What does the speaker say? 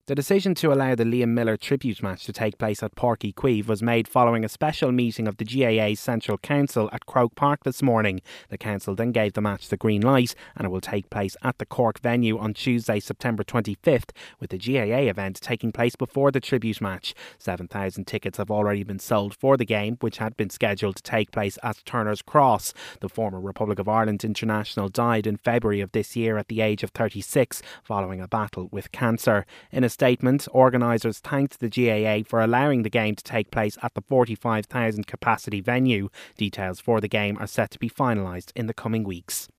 The decision to allow the Liam Miller tribute match to take place at Páirc Uí Chaoimh was made following a special meeting of the GAA's Central Council at Croke Park this morning. The council then gave the match the green light, and it will take place at the Cork venue on Tuesday, September 25th, with the GAA event taking place before the tribute match. 7,000 tickets have already been sold for the game, which had been scheduled to take place at Turner's Cross. The former Republic of Ireland international died in February of this year at the age of 36 following a battle with cancer. In a statement, organisers thanked the GAA for allowing the game to take place at the 45,000 capacity venue. Details for the game are set to be finalised in the coming weeks.